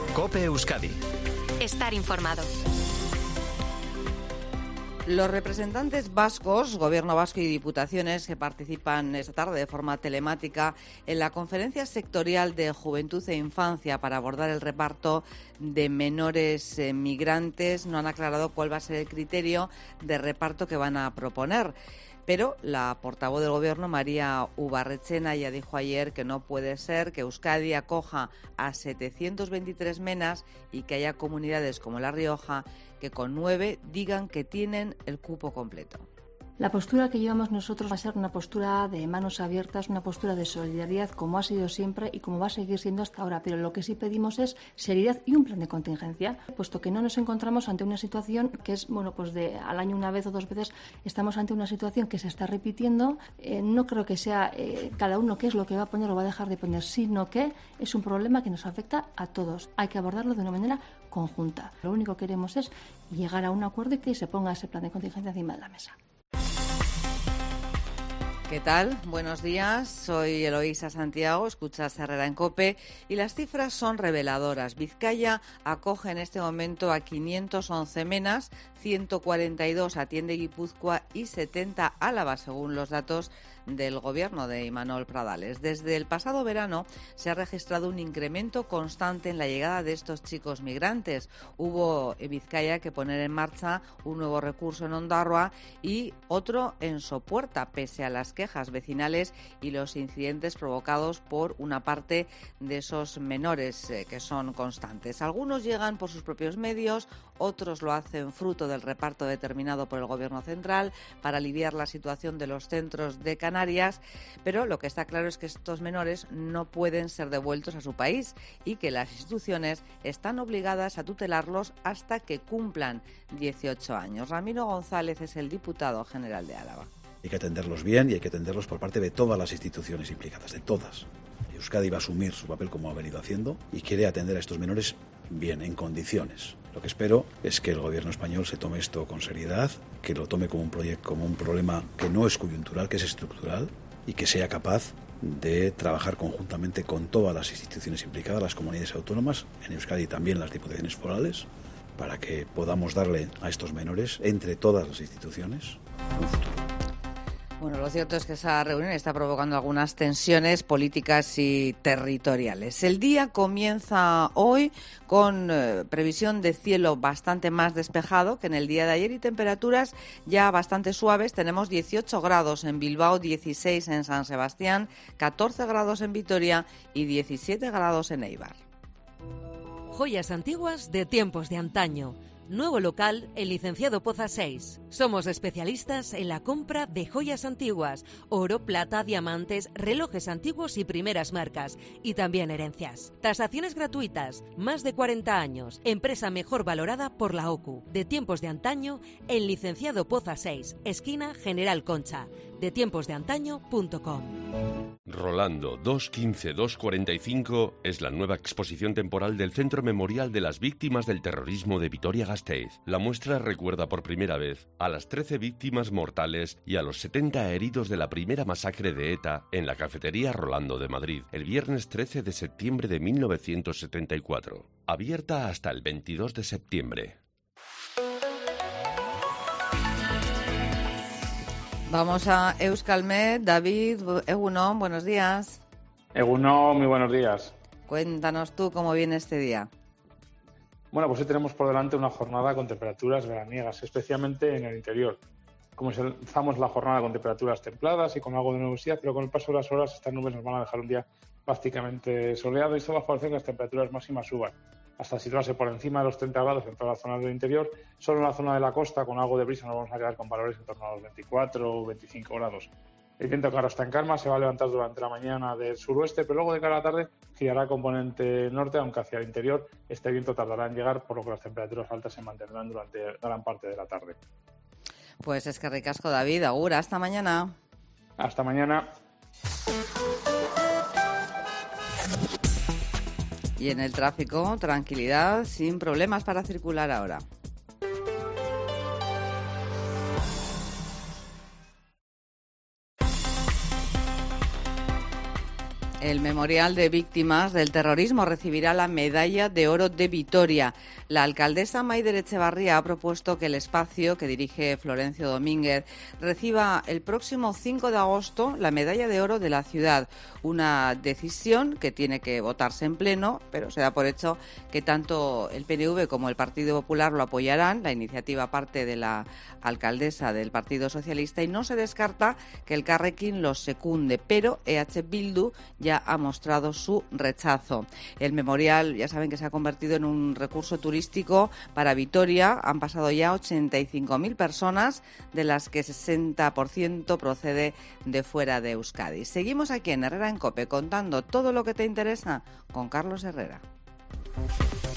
COPE Euskadi. Estar informado. Los representantes vascos, Gobierno vasco y diputaciones que participan esta tarde de forma telemática en la conferencia sectorial de Juventud e Infancia para abordar el reparto de menores migrantes, no han aclarado cuál va a ser el criterio de reparto que van a proponer. Pero la portavoz del Gobierno, María Ubarretxena, ya dijo ayer que no puede ser que Euskadi acoja a 723 menas y que haya comunidades como La Rioja que con 9 digan que tienen el cupo completo. La postura que llevamos nosotros va a ser una postura de manos abiertas, una postura de solidaridad como ha sido siempre y como va a seguir siendo hasta ahora. Pero lo que sí pedimos es seriedad y un plan de contingencia, puesto que no nos encontramos ante una situación que es, pues de al año una vez o dos veces estamos ante una situación que se está repitiendo. No creo que sea cada uno qué es lo que va a poner o va a dejar de poner, sino que es un problema que nos afecta a todos. Hay que abordarlo de una manera conjunta. Lo único que queremos es llegar a un acuerdo y que se ponga ese plan de contingencia encima de la mesa. ¿Qué tal? Buenos días, soy Eloísa Santiago, escuchas Herrera en COPE y las cifras son reveladoras. Vizcaya acoge en este momento a 511 menas, 142 atiende Guipúzcoa y 70 Álava, según los datos del Gobierno de Imanol Pradales. Desde el pasado verano se ha registrado un incremento constante en la llegada de estos chicos migrantes. Hubo en Vizcaya que poner en marcha un nuevo recurso en Ondarroa y otro en Sopuerta, pese a las quejas vecinales y los incidentes provocados por una parte de esos menores que son constantes. Algunos llegan por sus propios medios, otros lo hacen fruto del reparto determinado por el Gobierno central para aliviar la situación de los centros de Canarias, pero lo que está claro es que estos menores no pueden ser devueltos a su país y que las instituciones están obligadas a tutelarlos hasta que cumplan 18 años. Ramiro González es el diputado general de Álava. Hay que atenderlos bien y hay que atenderlos por parte de todas las instituciones implicadas, de todas. Euskadi va a asumir su papel como ha venido haciendo y quiere atender a estos menores bien, en condiciones. Lo que espero es que el Gobierno español se tome esto con seriedad, que lo tome como un proyecto, como un problema que no es coyuntural, que es estructural y que sea capaz de trabajar conjuntamente con todas las instituciones implicadas, las comunidades autónomas, en Euskadi también las diputaciones forales, para que podamos darle a estos menores, entre todas las instituciones, un futuro. Bueno, lo cierto es que esa reunión está provocando algunas tensiones políticas y territoriales. El día comienza hoy con previsión de cielo bastante más despejado que en el día de ayer y temperaturas ya bastante suaves. Tenemos 18 grados en Bilbao, 16 en San Sebastián, 14 grados en Vitoria y 17 grados en Eibar. Joyas antiguas de tiempos de antaño. Nuevo local en Licenciado Poza 6. Somos especialistas en la compra de joyas antiguas, oro, plata, diamantes, relojes antiguos y primeras marcas, y también herencias. Tasaciones gratuitas, más de 40 años, empresa mejor valorada por la OCU. De tiempos de antaño en Licenciado Poza 6, esquina General Concha. Detiemposdeantaño.com. Rolando 215-245 es la nueva exposición temporal del Centro Memorial de las Víctimas del Terrorismo de Vitoria-Gasteiz. La muestra recuerda por primera vez a las 13 víctimas mortales y a los 70 heridos de la primera masacre de ETA en la cafetería Rolando de Madrid, el viernes 13 de septiembre de 1974. Abierta hasta el 22 de septiembre. Vamos a Euskalmet. David Egunon, buenos días. Egunon, muy buenos días. Cuéntanos tú cómo viene este día. Bueno, pues hoy tenemos por delante una jornada con temperaturas veraniegas, especialmente en el interior. Comenzamos la jornada con temperaturas templadas y con algo de nubosidad, pero con el paso de las horas estas nubes nos van a dejar un día prácticamente soleado y esto va a favorecer que las temperaturas máximas suban hasta situarse por encima de los 30 grados en todas las zonas del interior. Solo en la zona de la costa, con algo de brisa, nos vamos a quedar con valores en torno a los 24 o 25 grados. El viento, claro, está en calma, se va a levantar durante la mañana del suroeste, pero luego de cara a la tarde girará componente norte, aunque hacia el interior este viento tardará en llegar, por lo que las temperaturas altas se mantendrán durante gran parte de la tarde. Pues es que ricasco, David. Agur, hasta mañana. Hasta mañana. Y en el tráfico, tranquilidad, sin problemas para circular ahora. El Memorial de Víctimas del Terrorismo recibirá la Medalla de Oro de Vitoria. La alcaldesa Maider Etxebarria ha propuesto que el espacio que dirige Florencio Domínguez reciba el próximo 5 de agosto la Medalla de Oro de la ciudad. Una decisión que tiene que votarse en pleno, pero se da por hecho que tanto el PNV como el Partido Popular lo apoyarán. La iniciativa parte de la alcaldesa del Partido Socialista y no se descarta que el Carrequín los secunde, pero EH Bildu ya ha mostrado su rechazo. El memorial, ya saben que se ha convertido en un recurso turístico para Vitoria. Han pasado ya 85.000 personas, de las que 60% procede de fuera de Euskadi. Seguimos aquí en Herrera en COPE contando todo lo que te interesa con Carlos Herrera.